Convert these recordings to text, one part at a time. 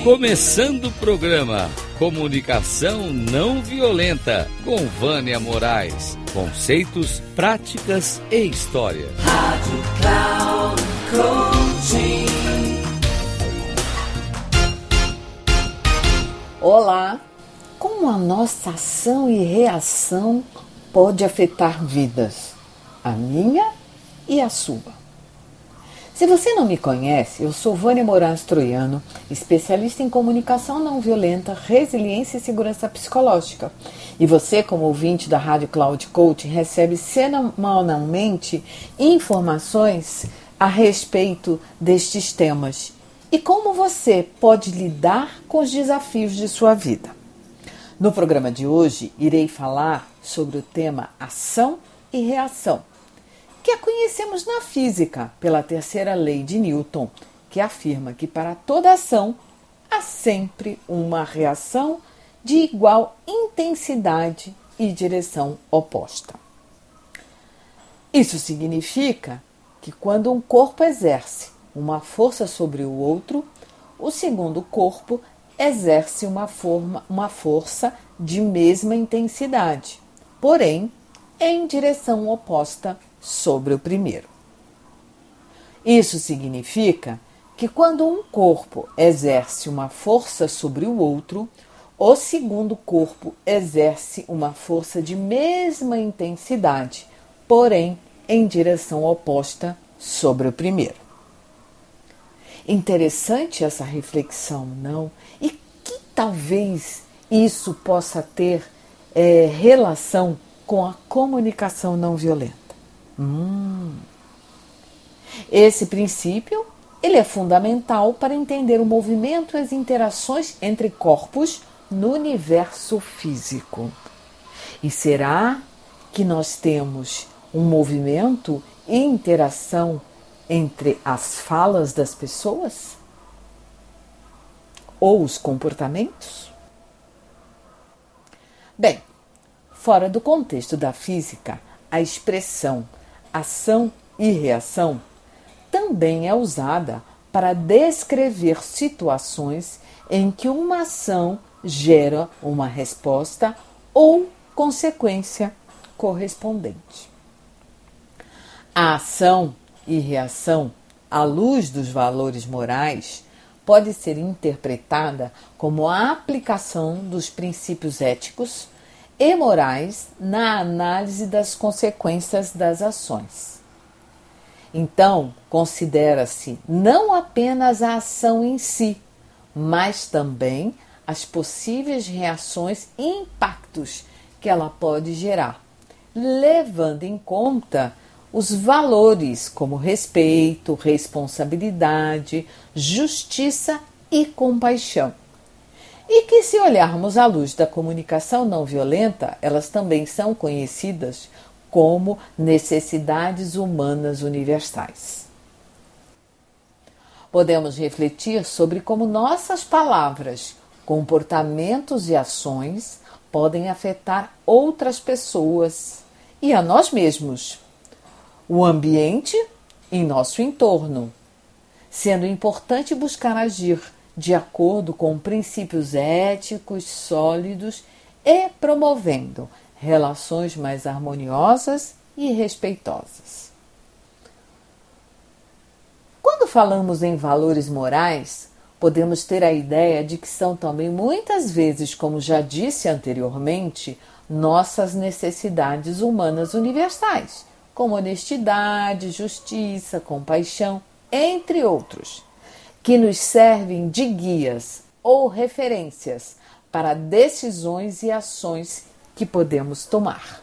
Começando o programa Comunicação Não Violenta, com Vânia Moraes. Conceitos, práticas e história. Rádio Cloud Coaching. Olá! Como a nossa ação e reação pode afetar vidas? A minha e a sua. Se você não me conhece, eu sou Vânia Moraes Troiano, especialista em comunicação não violenta, resiliência e segurança psicológica. E você, como ouvinte da Rádio Cloud Coaching, recebe semanalmente informações a respeito destes temas e como você pode lidar com os desafios de sua vida. No programa de hoje, irei falar sobre o tema ação e reação, que a conhecemos na física pela terceira lei de Newton, que afirma que para toda ação há sempre uma reação de igual intensidade e direção oposta. Isso significa que quando um corpo exerce uma força sobre o outro, o segundo corpo exerce uma força de mesma intensidade, porém em direção oposta sobre o primeiro. Isso significa que quando um corpo exerce uma força sobre o outro, o segundo corpo exerce uma força de mesma intensidade, porém em direção oposta sobre o primeiro. Interessante essa reflexão, não? E que talvez isso possa ter relação com a comunicação não violenta. Esse princípio ele é fundamental para entender o movimento e as interações entre corpos no universo físico. E será que nós temos um movimento e interação entre as falas das pessoas? Ou os comportamentos? Bem, fora do contexto da física, a expressão ação e reação também é usada para descrever situações em que uma ação gera uma resposta ou consequência correspondente. A ação e reação, à luz dos valores morais, pode ser interpretada como a aplicação dos princípios éticos e morais na análise das consequências das ações. Então, considera-se não apenas a ação em si, mas também as possíveis reações e impactos que ela pode gerar, levando em conta os valores como respeito, responsabilidade, justiça e compaixão. E que, se olharmos à luz da comunicação não violenta, elas também são conhecidas como necessidades humanas universais. Podemos refletir sobre como nossas palavras, comportamentos e ações podem afetar outras pessoas e a nós mesmos, o ambiente e nosso entorno, sendo importante buscar agir de acordo com princípios éticos sólidos e promovendo relações mais harmoniosas e respeitosas. Quando falamos em valores morais, podemos ter a ideia de que são também muitas vezes, como já disse anteriormente, nossas necessidades humanas universais, como honestidade, justiça, compaixão, entre outros, que nos servem de guias ou referências para decisões e ações que podemos tomar.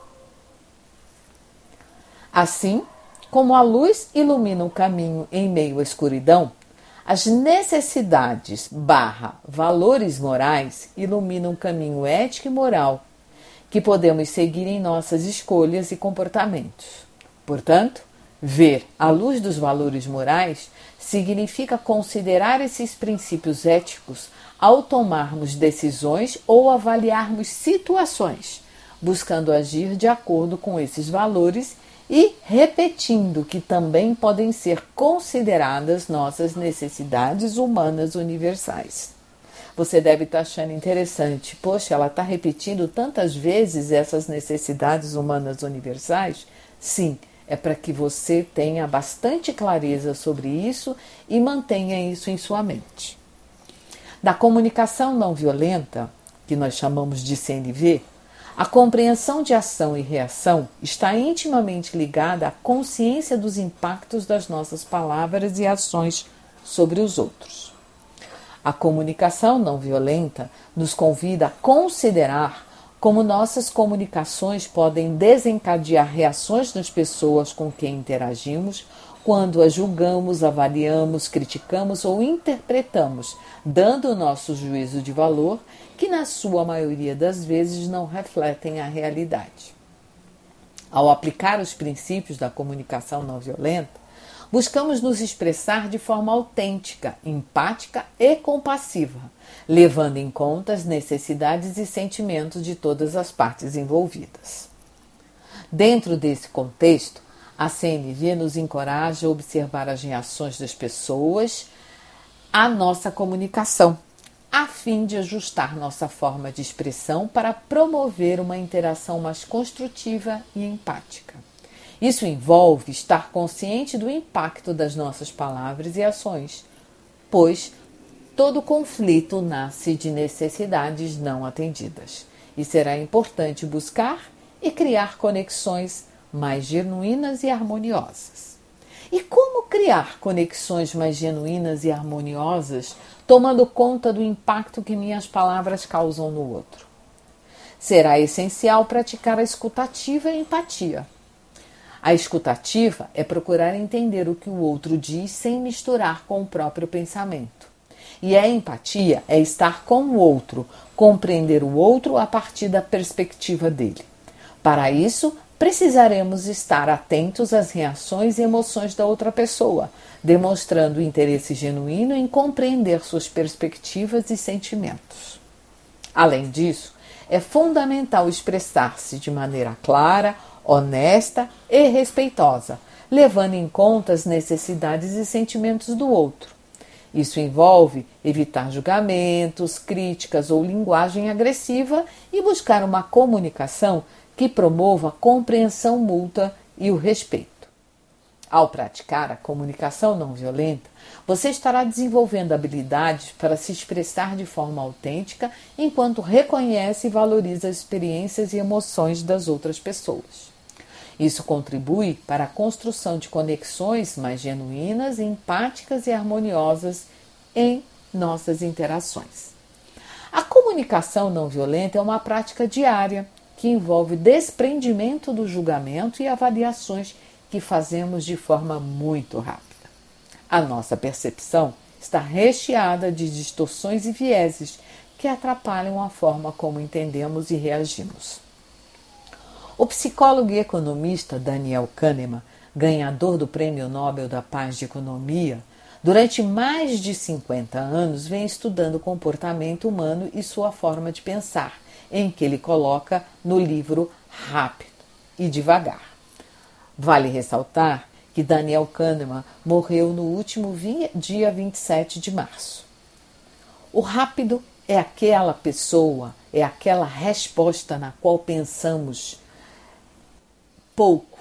Assim, como a luz ilumina o caminho em meio à escuridão, as necessidades / valores morais iluminam o caminho ético e moral que podemos seguir em nossas escolhas e comportamentos. Portanto, ver à luz dos valores morais significa considerar esses princípios éticos ao tomarmos decisões ou avaliarmos situações, buscando agir de acordo com esses valores e repetindo que também podem ser consideradas nossas necessidades humanas universais. Você deve estar achando interessante. Poxa, ela está repetindo tantas vezes essas necessidades humanas universais? Sim, é para que você tenha bastante clareza sobre isso e mantenha isso em sua mente. Na comunicação não violenta, que nós chamamos de CNV, a compreensão de ação e reação está intimamente ligada à consciência dos impactos das nossas palavras e ações sobre os outros. A comunicação não violenta nos convida a considerar como nossas comunicações podem desencadear reações nas pessoas com quem interagimos quando as julgamos, avaliamos, criticamos ou interpretamos, dando o nosso juízo de valor, que na sua maioria das vezes não refletem a realidade. Ao aplicar os princípios da comunicação não violenta, buscamos nos expressar de forma autêntica, empática e compassiva, levando em conta as necessidades e sentimentos de todas as partes envolvidas. Dentro desse contexto, a CNV nos encoraja a observar as reações das pessoas à nossa comunicação, a fim de ajustar nossa forma de expressão para promover uma interação mais construtiva e empática. Isso envolve estar consciente do impacto das nossas palavras e ações, pois todo conflito nasce de necessidades não atendidas e será importante buscar e criar conexões mais genuínas e harmoniosas. E como criar conexões mais genuínas e harmoniosas, tomando conta do impacto que minhas palavras causam no outro? Será essencial praticar a escutativa e a empatia. A escutativa é procurar entender o que o outro diz sem misturar com o próprio pensamento. E a empatia é estar com o outro, compreender o outro a partir da perspectiva dele. Para isso, precisaremos estar atentos às reações e emoções da outra pessoa, demonstrando interesse genuíno em compreender suas perspectivas e sentimentos. Além disso, é fundamental expressar-se de maneira clara, honesta e respeitosa, levando em conta as necessidades e sentimentos do outro. Isso envolve evitar julgamentos, críticas ou linguagem agressiva e buscar uma comunicação que promova a compreensão mútua e o respeito. Ao praticar a comunicação não violenta, você estará desenvolvendo habilidades para se expressar de forma autêntica enquanto reconhece e valoriza as experiências e emoções das outras pessoas. Isso contribui para a construção de conexões mais genuínas, empáticas e harmoniosas em nossas interações. A comunicação não violenta é uma prática diária que envolve desprendimento do julgamento e avaliações que fazemos de forma muito rápida. A nossa percepção está recheada de distorções e vieses que atrapalham a forma como entendemos e reagimos. O psicólogo e economista Daniel Kahneman, ganhador do Prêmio Nobel da Paz de Economia, durante mais de 50 anos vem estudando o comportamento humano e sua forma de pensar, em que ele coloca no livro Rápido e Devagar. Vale ressaltar que Daniel Kahneman morreu no último dia 27 de março. O rápido é aquela pessoa, é aquela resposta na qual pensamos pouco.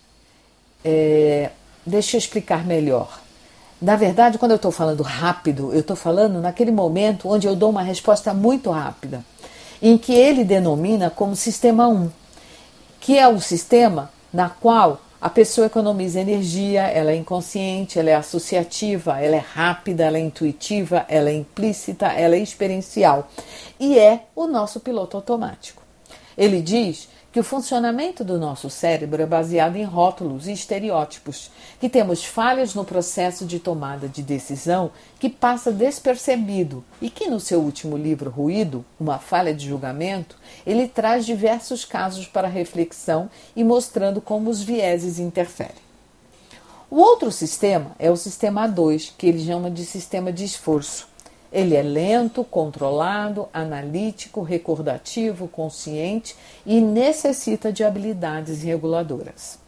Deixa eu explicar melhor. Na verdade, quando eu estou falando rápido, eu estou falando naquele momento onde eu dou uma resposta muito rápida, em que ele denomina como sistema 1, que é o sistema na qual a pessoa economiza energia, ela é inconsciente, ela é associativa, ela é rápida, ela é intuitiva, ela é implícita, ela é experiencial e é o nosso piloto automático. Ele diz que o funcionamento do nosso cérebro é baseado em rótulos e estereótipos, que temos falhas no processo de tomada de decisão que passa despercebido e que no seu último livro, Ruído, uma falha de julgamento, ele traz diversos casos para reflexão e mostrando como os vieses interferem. O outro sistema é o sistema 2, que ele chama de sistema de esforço. Ele é lento, controlado, analítico, recordativo, consciente e necessita de habilidades reguladoras.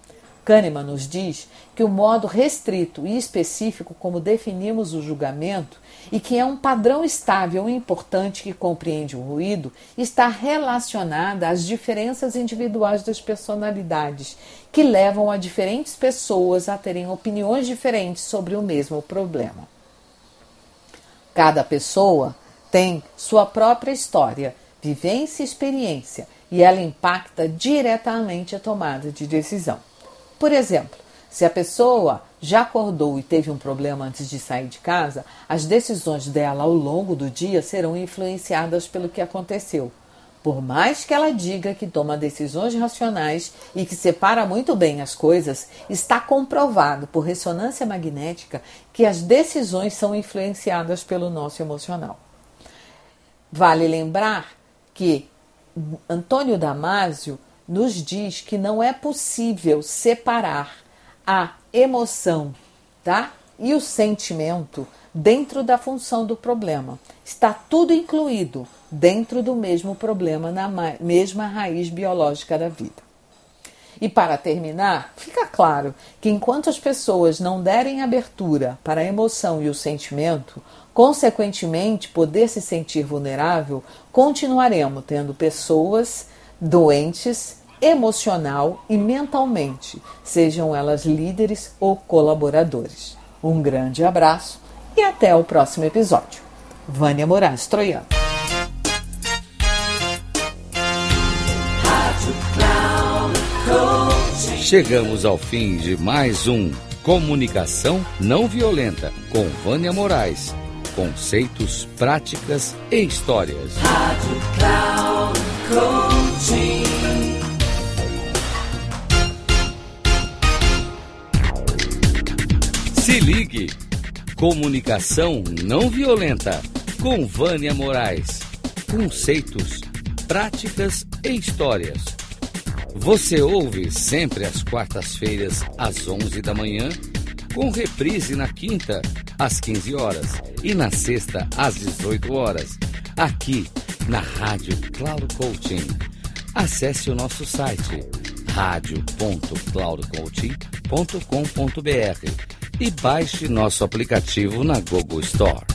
Kahneman nos diz que o modo restrito e específico como definimos o julgamento e que é um padrão estável e importante que compreende o ruído está relacionada às diferenças individuais das personalidades que levam a diferentes pessoas a terem opiniões diferentes sobre o mesmo problema. Cada pessoa tem sua própria história, vivência e experiência e ela impacta diretamente a tomada de decisão. Por exemplo, se a pessoa já acordou e teve um problema antes de sair de casa, as decisões dela ao longo do dia serão influenciadas pelo que aconteceu. Por mais que ela diga que toma decisões racionais e que separa muito bem as coisas, está comprovado por ressonância magnética que as decisões são influenciadas pelo nosso emocional. Vale lembrar que Antônio Damasio nos diz que não é possível separar a emoção, e o sentimento dentro da função do problema. Está tudo incluído dentro do mesmo problema, na mesma raiz biológica da vida. E para terminar, fica claro que enquanto as pessoas não derem abertura para a emoção e o sentimento, consequentemente poder se sentir vulnerável, continuaremos tendo pessoas doentes emocional e mentalmente, sejam elas líderes ou colaboradores. Um grande abraço e até o próximo episódio. Vânia Moraes Troiano. Chegamos ao fim de mais um Comunicação Não Violenta com Vânia Moraes. Conceitos, práticas e histórias. Rádio Cloud Coaching. Se ligue! Comunicação Não Violenta com Vânia Moraes. Conceitos, práticas e histórias. Você ouve sempre às quartas-feiras, às 11 da manhã, com reprise na quinta, às 15 horas e na sexta, às 18 horas, aqui na Rádio Cloud Coaching. Acesse o nosso site radio.cloudcoaching.com.br e baixe nosso aplicativo na Google Store.